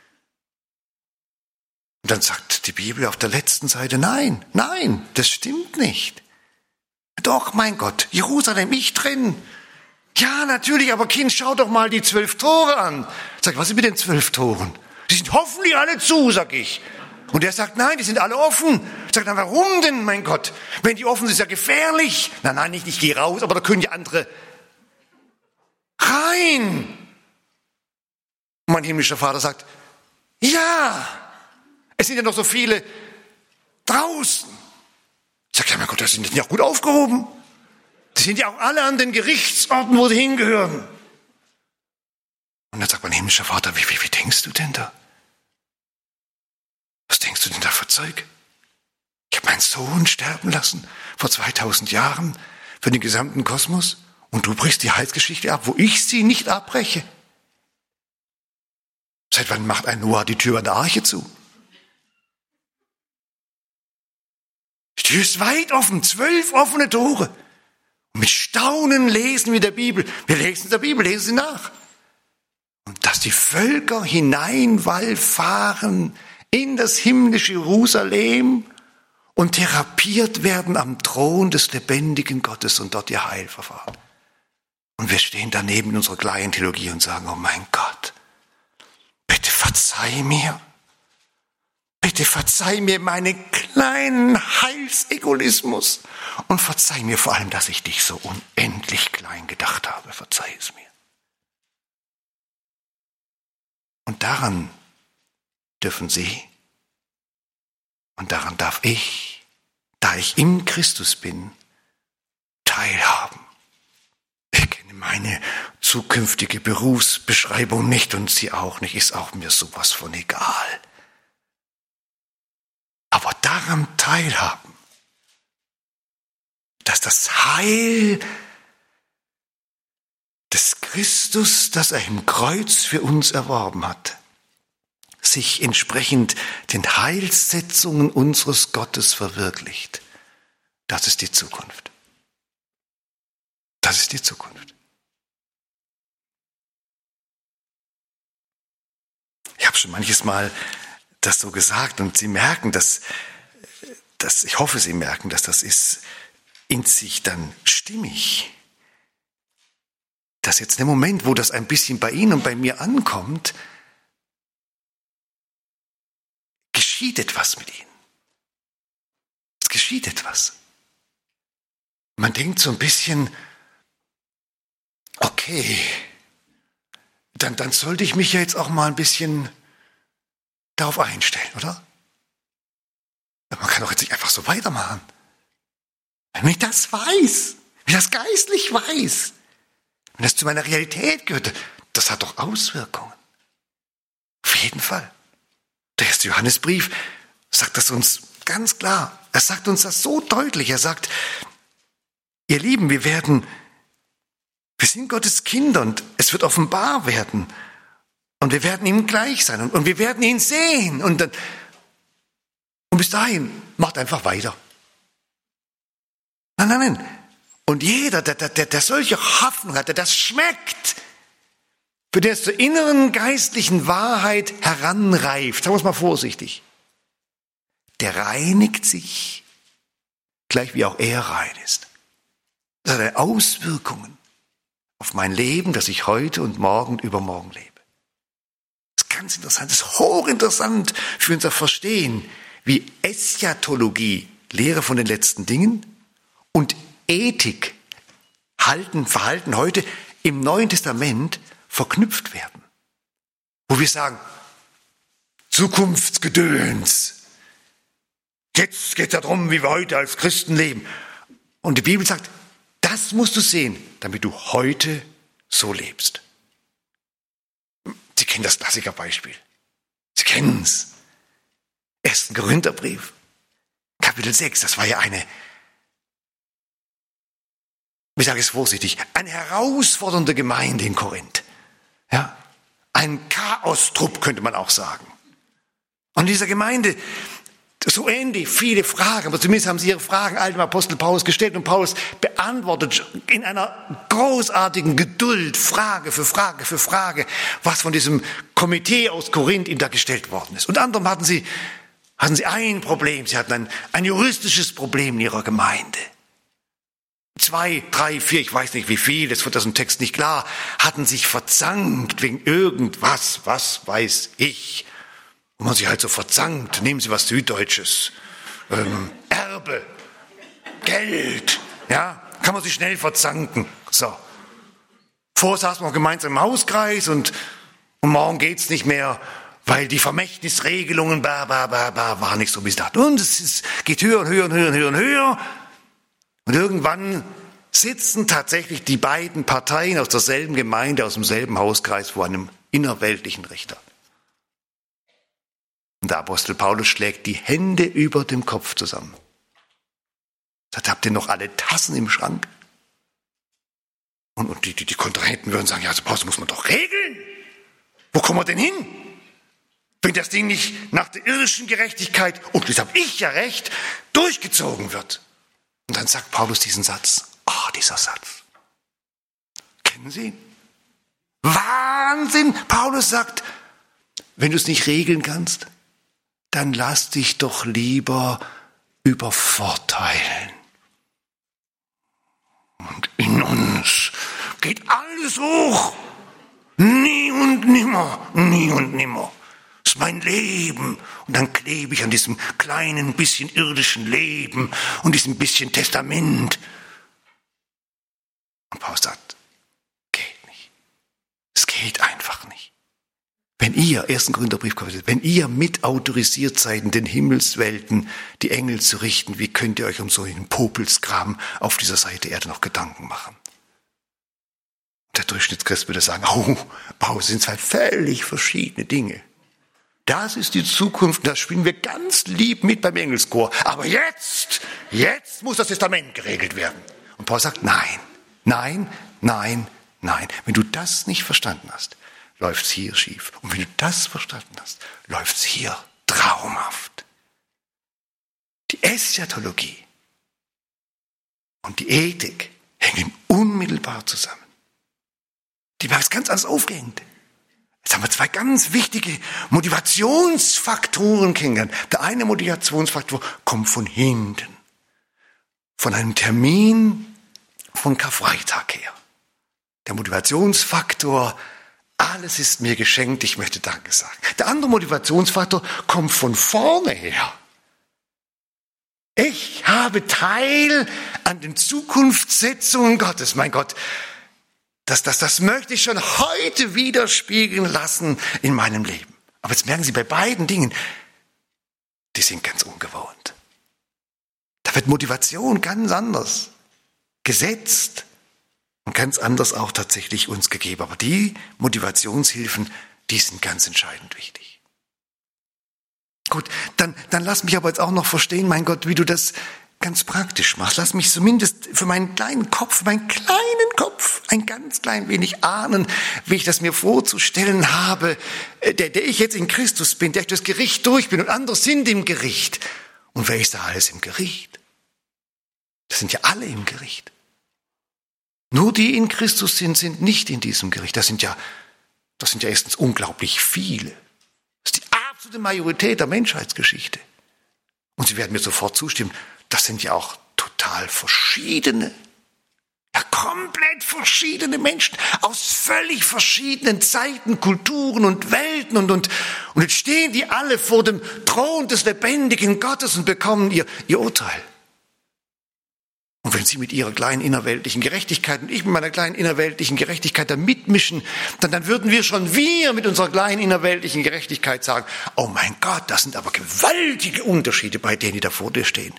Und dann sagt die Bibel auf der letzten Seite, nein, nein, das stimmt nicht. Doch, mein Gott, Jerusalem, ich drin. Ja, natürlich, aber Kind, schau doch mal die zwölf Tore an. Sag, was ist mit den zwölf Toren? Die sind hoffentlich alle zu, sag ich. Und er sagt, nein, die sind alle offen. Sag, na, warum denn, mein Gott? Wenn die offen sind, ist ja gefährlich. Nein, nein, ich, ich gehe raus, aber da können ja andere rein. Und mein himmlischer Vater sagt, ja, es sind ja noch so viele draußen. Ich sage, ja, mein Gott, das sind ja gut aufgehoben. Die sind ja auch alle an den Gerichtsorten, wo sie hingehören. Und dann sagt mein himmlischer Vater, wie, wie, wie denkst du denn da? Was denkst du denn da für Zeug? Ich habe meinen Sohn sterben lassen vor zweitausend Jahren für den gesamten Kosmos und du brichst die Heilsgeschichte ab, wo ich sie nicht abbreche. Seit wann macht ein Noah die Tür an der Arche zu? Die Tür ist weit offen, zwölf offene Tore. Und mit Staunen lesen wir der Bibel. Wir lesen der Bibel, lesen sie nach. Und dass die Völker hineinwallfahren in das himmlische Jerusalem und therapiert werden am Thron des lebendigen Gottes und dort ihr Heil verfahren. Und wir stehen daneben in unserer kleinen Theologie und sagen, oh mein Gott, bitte verzeih mir. Bitte verzeih mir meinen kleinen Heilsegoismus und verzeih mir vor allem, dass ich dich so unendlich klein gedacht habe. Verzeih es mir. Und daran dürfen Sie und daran darf ich, da ich in Christus bin, teilhaben. Ich kenne meine zukünftige Berufsbeschreibung nicht und sie auch nicht, ist auch mir sowas von egal. Aber daran teilhaben, dass das Heil des Christus, das er im Kreuz für uns erworben hat, sich entsprechend den Heilssetzungen unseres Gottes verwirklicht. Das ist die Zukunft. Das ist die Zukunft. Ich habe schon manches Mal das so gesagt und Sie merken, dass, dass ich hoffe, Sie merken, dass das ist in sich dann stimmig. Dass jetzt der Moment, wo das ein bisschen bei Ihnen und bei mir ankommt, geschieht etwas mit Ihnen. Es geschieht etwas. Man denkt so ein bisschen, okay, dann, dann sollte ich mich ja jetzt auch mal ein bisschen darauf einstellen, oder? Man kann doch jetzt nicht einfach so weitermachen. Wenn ich das weiß, wenn ich das geistlich weiß, wenn das zu meiner Realität gehört, das hat doch Auswirkungen. Auf jeden Fall. Der erste Johannesbrief sagt das uns ganz klar. Er sagt uns das so deutlich. Er sagt, ihr Lieben, wir werden, wir sind Gottes Kinder und es wird offenbar werden. Und wir werden ihm gleich sein und, und wir werden ihn sehen. Und, dann, und bis dahin, macht einfach weiter. Nein, nein, nein. Und jeder, der, der, der solche Hoffnung hat, der das schmeckt, für den es zur inneren geistlichen Wahrheit heranreift, sagen wir es mal vorsichtig, der reinigt sich, gleich wie auch er rein ist. Das hat Auswirkungen auf mein Leben, das ich heute und morgen und übermorgen lebe. Das ist ganz interessant, das ist hochinteressant für unser Verstehen, wie Eschatologie, Lehre von den letzten Dingen, und Ethik, Halten, Verhalten heute im Neuen Testament verknüpft werden. Wo wir sagen, Zukunftsgedöns. Jetzt geht es darum, wie wir heute als Christen leben. Und die Bibel sagt, das musst du sehen, damit du heute so lebst. Sie kennen das Klassikerbeispiel. Sie kennen es. ersten Korintherbrief, Kapitel sechs, das war ja eine, ich sage es vorsichtig, eine herausfordernde Gemeinde in Korinth. Ja, ein Chaostrupp könnte man auch sagen. Und dieser Gemeinde, so ähnlich viele Fragen, aber zumindest haben sie ihre Fragen altem Apostel Paulus gestellt und Paulus beantwortet in einer großartigen Geduld, Frage für Frage für Frage, was von diesem Komitee aus Korinth ihnen da gestellt worden ist. Und anderem hatten sie, hatten sie ein Problem, sie hatten ein, ein juristisches Problem in ihrer Gemeinde. Zwei, drei, vier, ich weiß nicht wie viel, das wird aus dem Text nicht klar, hatten sich verzankt wegen irgendwas, was weiß ich. Und man sich halt so verzankt, nehmen Sie was Süddeutsches, ähm, Erbe, Geld, ja, kann man sich schnell verzanken. So. Vorher saßen wir gemeinsam im Hauskreis und, und morgen geht's nicht mehr, weil die Vermächtnisregelungen, bah, bah, bah, bah, war nicht so bis dato. Und es ist, geht höher und höher und höher und höher und höher. Und irgendwann sitzen tatsächlich die beiden Parteien aus derselben Gemeinde, aus demselben Hauskreis vor einem innerweltlichen Richter. Und der Apostel Paulus schlägt die Hände über dem Kopf zusammen. Sagt, habt ihr noch alle Tassen im Schrank? Und, und die, die, die Kontrahenten würden sagen, ja, also Paulus, muss man doch regeln. Wo kommen wir denn hin? Wenn das Ding nicht nach der irdischen Gerechtigkeit, und das habe ich ja recht, durchgezogen wird. Und dann sagt Paulus diesen Satz. Ah, oh, dieser Satz. Kennen Sie ihn? Wahnsinn! Paulus sagt, wenn du es nicht regeln kannst, dann lass dich doch lieber übervorteilen. Und in uns geht alles hoch. Nie und nimmer, nie und nimmer. Das ist mein Leben. Und dann klebe ich an diesem kleinen bisschen irdischen Leben und diesem bisschen Testament. Und Paulus sagt, geht nicht. Es geht einfach nicht. Wenn ihr, ersten Korintherbrief, wenn ihr mit autorisiert seid, in den Himmelswelten die Engel zu richten, wie könnt ihr euch um so einen Popelskram auf dieser Seite Erde noch Gedanken machen? Der Durchschnittschrist würde sagen, oh, Paulus, sind zwei völlig verschiedene Dinge. Das ist die Zukunft, das spielen wir ganz lieb mit beim Engelschor. Aber jetzt, jetzt muss das Testament geregelt werden. Und Paulus sagt, nein, nein, nein, nein. Wenn du das nicht verstanden hast, läuft's hier schief. Und wenn du das verstanden hast, läuft's hier traumhaft. Die Eschatologie und die Ethik hängen unmittelbar zusammen. Die war jetzt ganz anders aufgehängt. Jetzt haben wir zwei ganz wichtige Motivationsfaktoren kennengelernt. Der eine Motivationsfaktor kommt von hinten. Von einem Termin von Karfreitag her. Der Motivationsfaktor, alles ist mir geschenkt, ich möchte Danke sagen. Der andere Motivationsfaktor kommt von vorne her. Ich habe Teil an den Zukunftssetzungen Gottes. Mein Gott, das, das, das möchte ich schon heute widerspiegeln lassen in meinem Leben. Aber jetzt merken Sie, bei beiden Dingen, die sind ganz ungewohnt. Da wird Motivation ganz anders gesetzt und ganz anders auch tatsächlich uns gegeben. Aber die Motivationshilfen, die sind ganz entscheidend wichtig. Gut, dann, dann lass mich aber jetzt auch noch verstehen, mein Gott, wie du das ganz praktisch machst. Lass mich zumindest für meinen kleinen Kopf, meinen kleinen Kopf, ein ganz klein wenig ahnen, wie ich das mir vorzustellen habe, der, der ich jetzt in Christus bin, der ich das Gericht durch bin und andere sind im Gericht. Und wer ist da alles im Gericht? Das sind ja alle im Gericht. Nur die in Christus sind, sind nicht in diesem Gericht. Das sind ja, das sind ja erstens unglaublich viele. Das ist die absolute Majorität der Menschheitsgeschichte. Und Sie werden mir sofort zustimmen, das sind ja auch total verschiedene, ja komplett verschiedene Menschen aus völlig verschiedenen Zeiten, Kulturen und Welten. Und, und, und jetzt stehen die alle vor dem Thron des lebendigen Gottes und bekommen ihr, ihr Urteil. Und wenn Sie mit Ihrer kleinen innerweltlichen Gerechtigkeit und ich mit meiner kleinen innerweltlichen Gerechtigkeit da mitmischen, dann, dann würden wir schon wir mit unserer kleinen innerweltlichen Gerechtigkeit sagen, oh mein Gott, das sind aber gewaltige Unterschiede bei denen, die da vor dir stehen.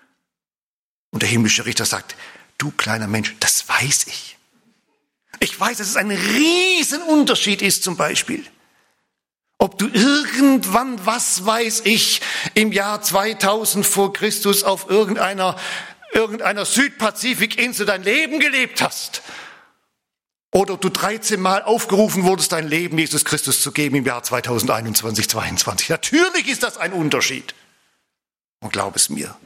Und der himmlische Richter sagt, du kleiner Mensch, das weiß ich. Ich weiß, dass es ein Riesenunterschied ist zum Beispiel. Ob du irgendwann, was weiß ich, im Jahr zweitausend vor Christus auf irgendeiner irgendeiner Südpazifikinsel dein Leben gelebt hast. Oder ob du dreizehn Mal aufgerufen wurdest, dein Leben Jesus Christus zu geben im Jahr zweitausendeinundzwanzig, zweiundzwanzig. Natürlich ist das ein Unterschied. Und glaub es mir.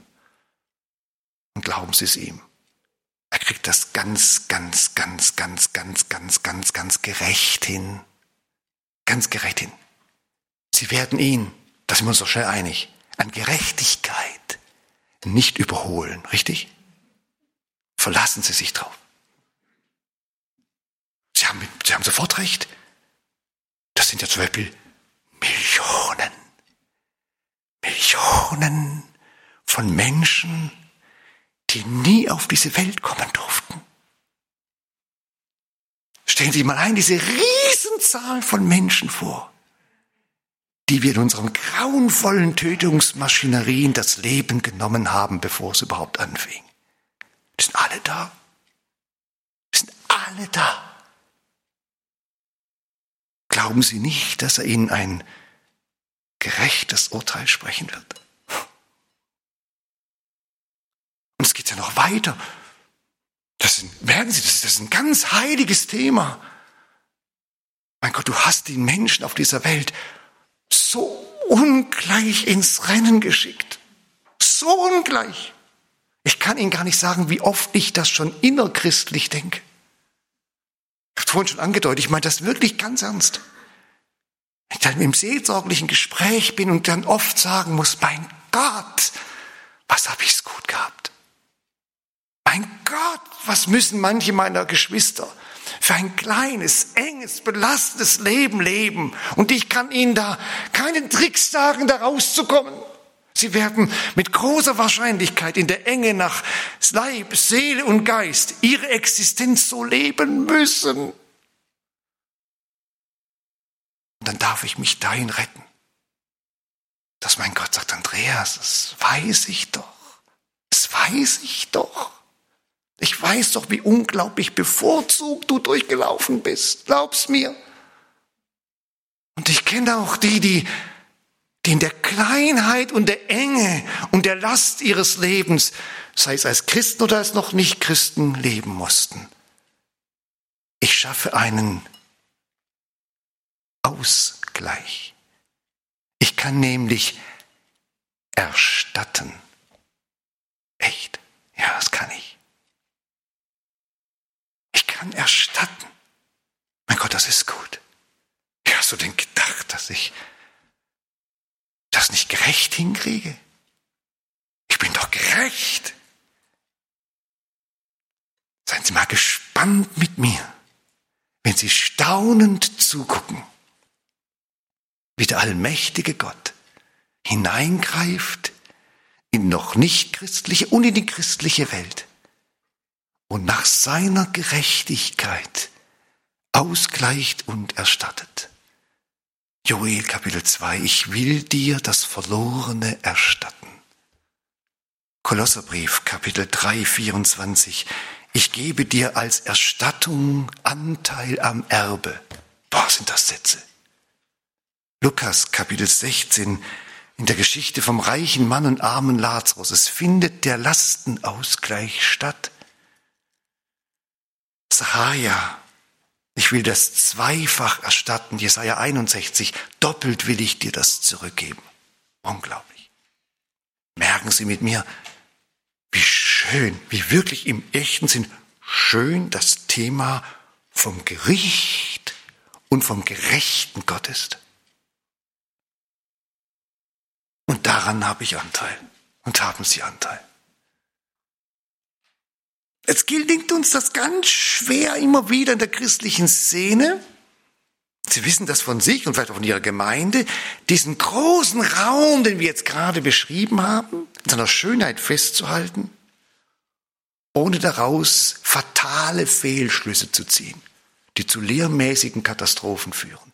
Und glauben Sie es ihm. Er kriegt das ganz, ganz, ganz, ganz, ganz, ganz, ganz, ganz gerecht hin. Ganz gerecht hin. Sie werden ihn, da sind wir uns doch schnell einig, an Gerechtigkeit nicht überholen, richtig? Verlassen Sie sich drauf. Sie haben, Sie haben sofort recht. Das sind ja zum Beispiel Millionen, Millionen von Menschen, die nie auf diese Welt kommen durften. Stellen Sie sich mal ein, diese Riesenzahl von Menschen vor, die wir in unseren grauenvollen Tötungsmaschinerien das Leben genommen haben, bevor es überhaupt anfing. Die sind alle da. alle da. Glauben Sie nicht, dass er ihnen ein gerechtes Urteil sprechen wird? Und es geht ja noch weiter. Das sind, merken Sie, das ist, das ist ein ganz heiliges Thema. Mein Gott, du hast die Menschen auf dieser Welt so ungleich ins Rennen geschickt. So ungleich. Ich kann Ihnen gar nicht sagen, wie oft ich das schon innerchristlich denke. Ich habe vorhin schon angedeutet, ich meine das wirklich ganz ernst. Wenn ich dann im seelsorglichen Gespräch bin und dann oft sagen muss, mein Gott, was habe ich's gut gehabt. Mein Gott, was müssen manche meiner Geschwister für ein kleines, enges, belastendes Leben leben. Und ich kann ihnen da keinen Trick sagen, da rauszukommen. Sie werden mit großer Wahrscheinlichkeit in der Enge nach Leib, Seele und Geist ihre Existenz so leben müssen. Und dann darf ich mich dahin retten, dass mein Gott sagt, Andreas, das weiß ich doch. Das weiß ich doch. Ich weiß doch, wie unglaublich bevorzugt du durchgelaufen bist. Glaub's mir. Und ich kenne auch die, die, die in der Kleinheit und der Enge und der Last ihres Lebens, sei es als Christen oder als noch nicht Christen, leben mussten. Ich schaffe einen Ausgleich. Ich kann nämlich erstatten. Echt? Ja, das kann ich. Ich kann erstatten. Mein Gott, das ist gut. Wie hast du denn gedacht, dass ich das nicht gerecht hinkriege? Ich bin doch gerecht. Seien Sie mal gespannt mit mir, wenn Sie staunend zugucken, wie der allmächtige Gott hineingreift in noch nicht christliche und in die christliche Welt und nach seiner Gerechtigkeit ausgleicht und erstattet. Joel Kapitel zwei, ich will dir das Verlorene erstatten. Kolosserbrief Kapitel drei, vierundzwanzig, ich gebe dir als Erstattung Anteil am Erbe. Boah, sind das Sätze. Lukas Kapitel sechzehn, in der Geschichte vom reichen Mann und armen Lazarus, es findet der Lastenausgleich statt. Sacharja, ich will das zweifach erstatten. Jesaja einundsechzig, doppelt will ich dir das zurückgeben. Unglaublich. Merken Sie mit mir, wie schön, wie wirklich im echten Sinn schön das Thema vom Gericht und vom gerechten Gott ist. Und daran habe ich Anteil und haben Sie Anteil. Es gelingt uns das ganz schwer immer wieder in der christlichen Szene. Sie wissen das von sich und vielleicht auch von Ihrer Gemeinde, diesen großen Raum, den wir jetzt gerade beschrieben haben, in seiner Schönheit festzuhalten, ohne daraus fatale Fehlschlüsse zu ziehen, die zu lehrmäßigen Katastrophen führen.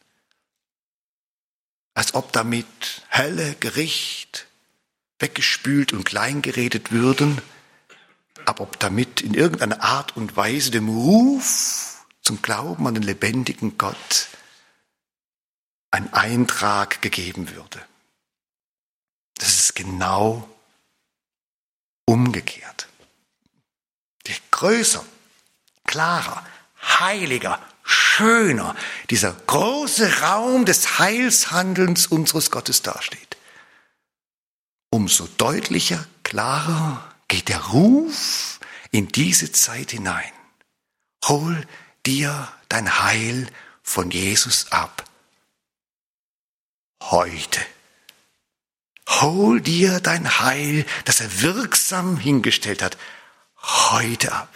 Als ob damit Hölle, Gericht weggespült und kleingeredet würden, aber ob damit in irgendeiner Art und Weise dem Ruf zum Glauben an den lebendigen Gott ein Eintrag gegeben würde. Das ist genau umgekehrt. Je größer, klarer, heiliger, schöner dieser große Raum des Heilshandelns unseres Gottes dasteht, umso deutlicher, klarer geht der Ruf in diese Zeit hinein. Hol dir dein Heil von Jesus ab. Heute. Hol dir dein Heil, das er wirksam hingestellt hat, heute ab.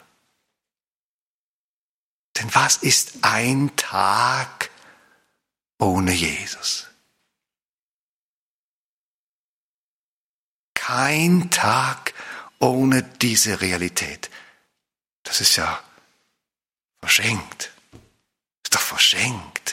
Denn was ist ein Tag ohne Jesus? Kein Tag ohne diese Realität. Das ist ja verschenkt. Ist doch verschenkt.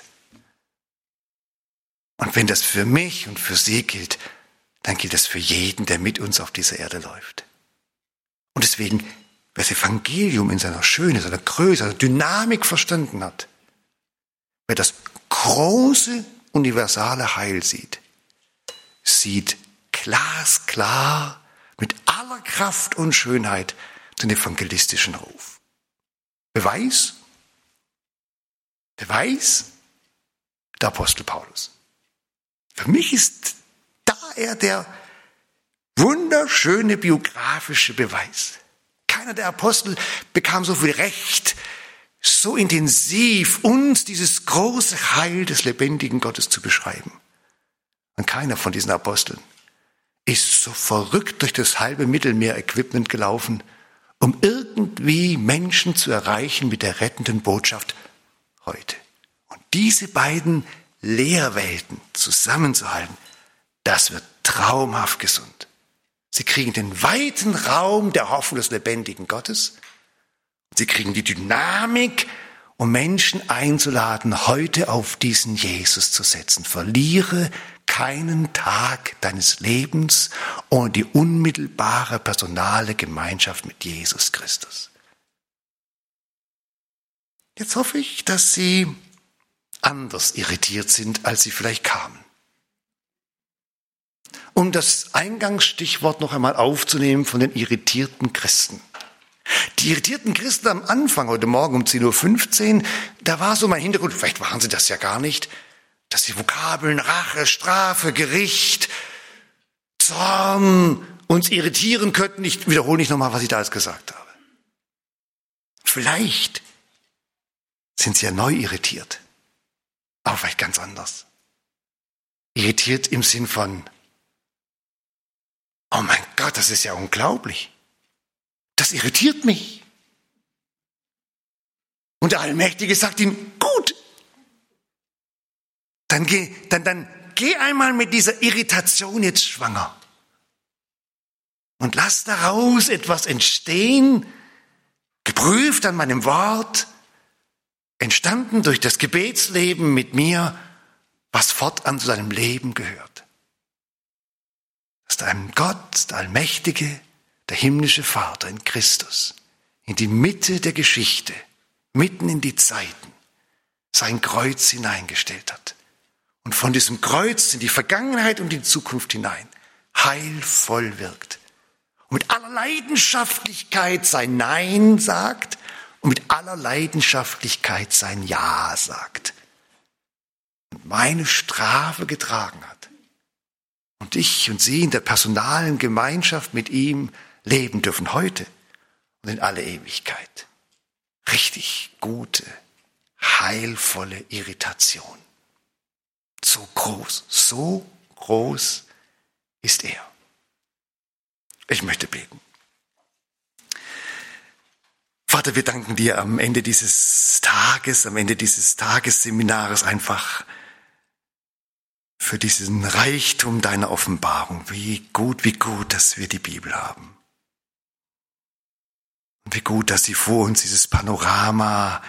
Und wenn das für mich und für Sie gilt, dann gilt das für jeden, der mit uns auf dieser Erde läuft. Und deswegen wer das Evangelium in seiner Schöne, seiner Größe, seiner Dynamik verstanden hat, wer das große, universale Heil sieht, sieht glasklar mit aller Kraft und Schönheit den evangelistischen Ruf. Beweis? Beweis? Der Apostel Paulus. Für mich ist da er der wunderschöne biografische Beweis. Keiner der Apostel bekam so viel Recht, so intensiv uns dieses große Heil des lebendigen Gottes zu beschreiben. Und keiner von diesen Aposteln ist so verrückt durch das halbe Mittelmeer-Equipment gelaufen, um irgendwie Menschen zu erreichen mit der rettenden Botschaft heute. Und diese beiden Lehrwelten zusammenzuhalten, das wird traumhaft gesund. Sie kriegen den weiten Raum der Hoffnung des lebendigen Gottes. Sie kriegen die Dynamik, um Menschen einzuladen, heute auf diesen Jesus zu setzen. Verliere keinen Tag deines Lebens ohne die unmittelbare personale Gemeinschaft mit Jesus Christus. Jetzt hoffe ich, dass Sie anders irritiert sind, als Sie vielleicht kamen. Um das Eingangsstichwort noch einmal aufzunehmen von den irritierten Christen. Die irritierten Christen am Anfang, heute Morgen um zehn Uhr fünfzehn, da war so mein Hintergrund, vielleicht waren sie das ja gar nicht, dass die Vokabeln Rache, Strafe, Gericht, Zorn uns irritieren könnten. Ich wiederhole nicht nochmal, was ich da alles gesagt habe. Vielleicht sind sie ja neu irritiert, aber vielleicht ganz anders. Irritiert im Sinn von, oh mein Gott, das ist ja unglaublich. Das irritiert mich. Und der Allmächtige sagt ihm, gut, dann geh, dann, dann geh einmal mit dieser Irritation jetzt schwanger. Und lass daraus etwas entstehen, geprüft an meinem Wort, entstanden durch das Gebetsleben mit mir, was fortan zu deinem Leben gehört. Dass dein Gott, der Allmächtige, der himmlische Vater in Christus, in die Mitte der Geschichte, mitten in die Zeiten, sein Kreuz hineingestellt hat. Und von diesem Kreuz in die Vergangenheit und die Zukunft hinein heilvoll wirkt. Und mit aller Leidenschaftlichkeit sein Nein sagt und mit aller Leidenschaftlichkeit sein Ja sagt. Und meine Strafe getragen hat. Und ich und Sie in der personalen Gemeinschaft mit ihm leben dürfen heute und in alle Ewigkeit. Richtig gute, heilvolle Irritation. So groß, so groß ist er. Ich möchte beten. Vater, wir danken dir am Ende dieses Tages, am Ende dieses Tagesseminares einfach für diesen Reichtum deiner Offenbarung. Wie gut, wie gut, dass wir die Bibel haben. Und wie gut, dass sie vor uns dieses Panorama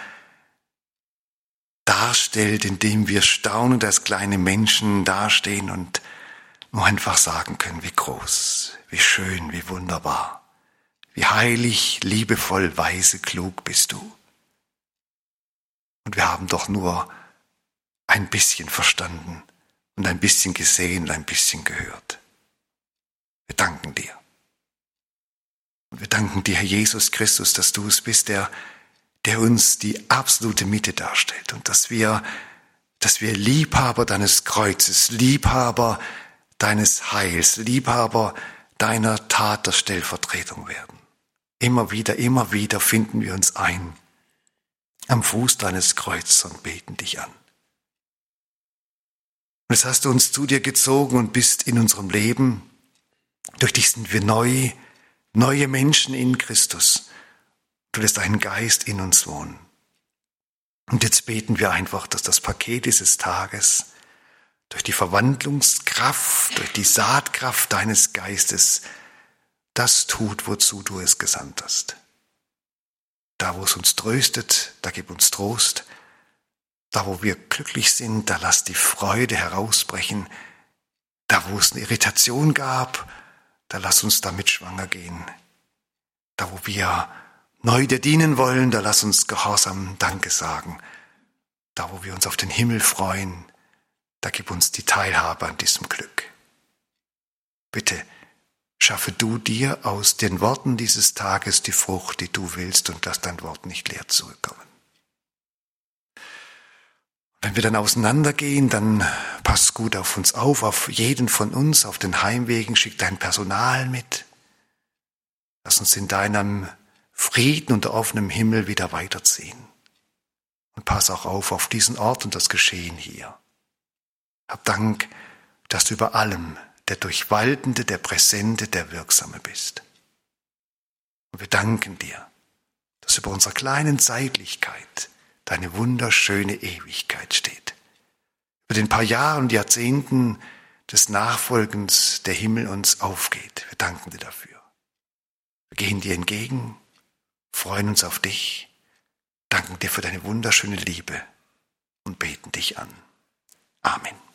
darstellt, in dem wir staunend als kleine Menschen dastehen und nur einfach sagen können, wie groß, wie schön, wie wunderbar, wie heilig, liebevoll, weise, klug bist du. Und wir haben doch nur ein bisschen verstanden und ein bisschen gesehen und ein bisschen gehört. Wir danken dir. Und wir danken dir, Herr Jesus Christus, dass du es bist, der, der uns die absolute Mitte darstellt und dass wir, dass wir Liebhaber deines Kreuzes, Liebhaber deines Heils, Liebhaber deiner Tat der Stellvertretung werden. Immer wieder, immer wieder finden wir uns ein am Fuß deines Kreuzes und beten dich an. Und jetzt hast du uns zu dir gezogen und bist in unserem Leben. Durch dich sind wir neu, neue Menschen in Christus. Du lässt einen Geist in uns wohnen. Und jetzt beten wir einfach, dass das Paket dieses Tages durch die Verwandlungskraft, durch die Saatkraft deines Geistes das tut, wozu du es gesandt hast. Da, wo es uns tröstet, da gib uns Trost. Da, wo wir glücklich sind, da lass die Freude herausbrechen. Da, wo es eine Irritation gab, da lass uns damit schwanger gehen. Da, wo wir neu dir dienen wollen, da lass uns gehorsam Danke sagen. Da, wo wir uns auf den Himmel freuen, da gib uns die Teilhabe an diesem Glück. Bitte, schaffe du dir aus den Worten dieses Tages die Frucht, die du willst, und lass dein Wort nicht leer zurückkommen. Wenn wir dann auseinandergehen, dann pass gut auf uns auf, auf jeden von uns, auf den Heimwegen, schick dein Personal mit. Lass uns in deinem Frieden unter offenem Himmel wieder weiterziehen. Und pass auch auf auf diesen Ort und das Geschehen hier. Hab Dank, dass du über allem der Durchwaltende, der Präsente, der Wirksame bist. Und wir danken dir, dass über unserer kleinen Zeitlichkeit deine wunderschöne Ewigkeit steht. Über den paar Jahren und Jahrzehnten des Nachfolgens der Himmel uns aufgeht. Wir danken dir dafür. Wir gehen dir entgegen, freuen uns auf dich, danken dir für deine wunderschöne Liebe und beten dich an. Amen.